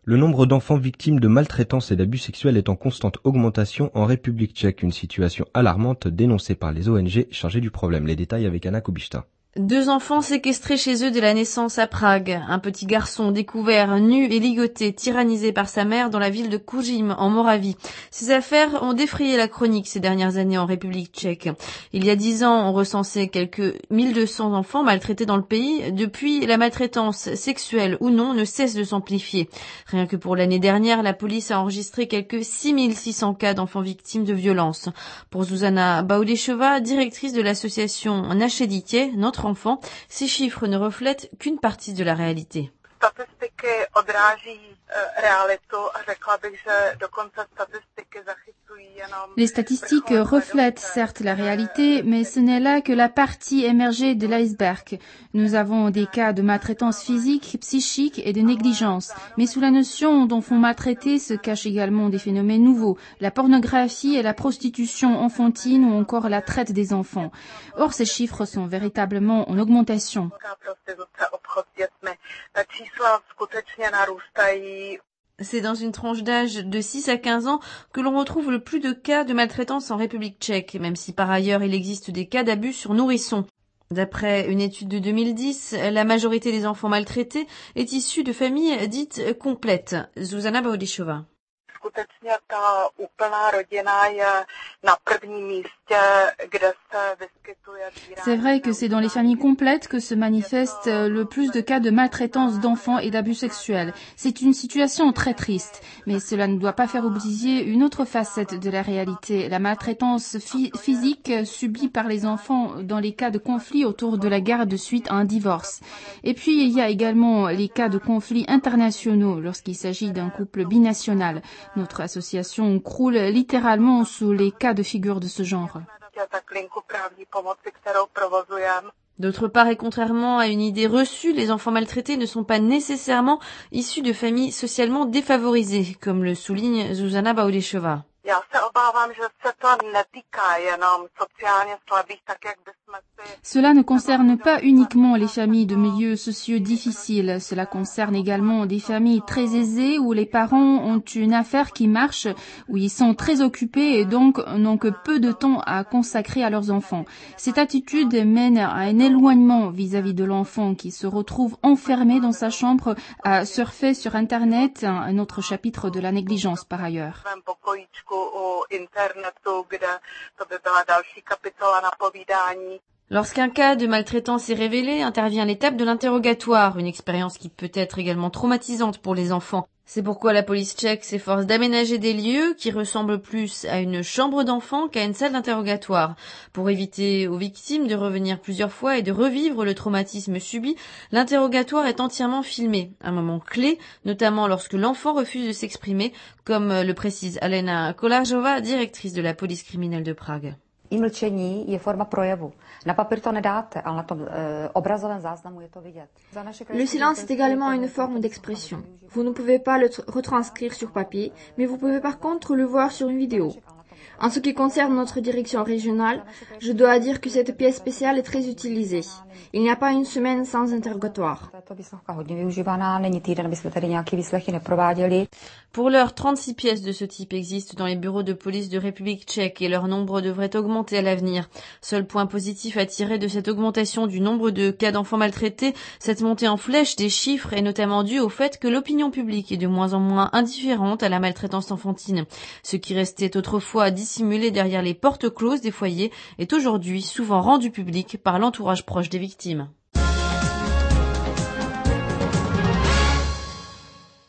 Le nombre d'enfants victimes de maltraitance et d'abus sexuels est en constante augmentation en République tchèque, une situation alarmante dénoncée par les ONG chargées du problème. Les détails avec Anna Kubishta. 2 enfants séquestrés chez eux dès la naissance à Prague. Un petit garçon découvert nu et ligoté, tyrannisé par sa mère dans la ville de Kuřim, en Moravie. Ces affaires ont défrayé la chronique ces dernières années en République tchèque. Il y a 10 ans, on recensait quelques 1200 enfants maltraités dans le pays. Depuis, la maltraitance sexuelle ou non ne cesse de s'amplifier. Rien que pour l'année dernière, la police a enregistré quelques 6600 cas d'enfants victimes de violences. Pour Zuzana Baudešová, directrice de l'association Naše dítě, notre enfant, ces chiffres ne reflètent qu'une partie de la réalité. Les statistiques reflètent certes la réalité, mais ce n'est là que la partie émergée de l'iceberg. Nous avons des cas de maltraitance physique, psychique et de négligence. Mais sous la notion d'enfants maltraités se cachent également des phénomènes nouveaux, la pornographie et la prostitution enfantine ou encore la traite des enfants. Or, ces chiffres sont véritablement en augmentation. C'est dans une tranche d'âge de 6 à 15 ans que l'on retrouve le plus de cas de maltraitance en République tchèque, même si par ailleurs il existe des cas d'abus sur nourrissons. D'après une étude de 2010, la majorité des enfants maltraités est issue de familles dites complètes. Zuzana Baudešová. C'est vrai que c'est dans les familles complètes que se manifestent le plus de cas de maltraitance d'enfants et d'abus sexuels. C'est une situation très triste, mais cela ne doit pas faire oublier une autre facette de la réalité, la maltraitance physique subie par les enfants dans les cas de conflit autour de la garde suite à un divorce. Et puis il y a également les cas de conflits internationaux lorsqu'il s'agit d'un couple binational. Notre association croule littéralement sous les cas de figure de ce genre. D'autre part, et contrairement à une idée reçue, les enfants maltraités ne sont pas nécessairement issus de familles socialement défavorisées, comme le souligne Zuzana Baudešová. Cela ne concerne pas uniquement les familles de milieux sociaux difficiles, cela concerne également des familles très aisées où les parents ont une affaire qui marche, où ils sont très occupés et donc n'ont que peu de temps à consacrer à leurs enfants. Cette attitude mène à un éloignement vis-à-vis de l'enfant qui se retrouve enfermé dans sa chambre à surfer sur Internet, un autre chapitre de la négligence par ailleurs. Lorsqu'un cas de maltraitance est révélé, intervient l'étape de l'interrogatoire, une expérience qui peut être également traumatisante pour les enfants. C'est pourquoi la police tchèque s'efforce d'aménager des lieux qui ressemblent plus à une chambre d'enfant qu'à une salle d'interrogatoire. Pour éviter aux victimes de revenir plusieurs fois et de revivre le traumatisme subi, l'interrogatoire est entièrement filmé. Un moment clé, notamment lorsque l'enfant refuse de s'exprimer, comme le précise Alena Kolářová, directrice de la police criminelle de Prague. I mlčení je forma projevu. Na papír to nedáte, ale na tom obrazovém záznamu je to vidět. Le silence est également une forme d'expression. Vous ne pouvez pas le retranscrire sur papier, mais vous pouvez par contre le voir sur une vidéo. En ce qui concerne notre direction régionale, je dois dire que cette pièce spéciale est très utilisée. Il n'y a pas une semaine sans interrogatoire. Pour l'heure, 36 pièces de ce type existent dans les bureaux de police de République tchèque et leur nombre devrait augmenter à l'avenir. Seul point positif à tirer de cette augmentation du nombre de cas d'enfants maltraités, cette montée en flèche des chiffres est notamment due au fait que l'opinion publique est de moins en moins indifférente à la maltraitance enfantine. Ce qui restait autrefois dissimulé derrière les portes closes des foyers est aujourd'hui souvent rendu public par l'entourage proche des victimes.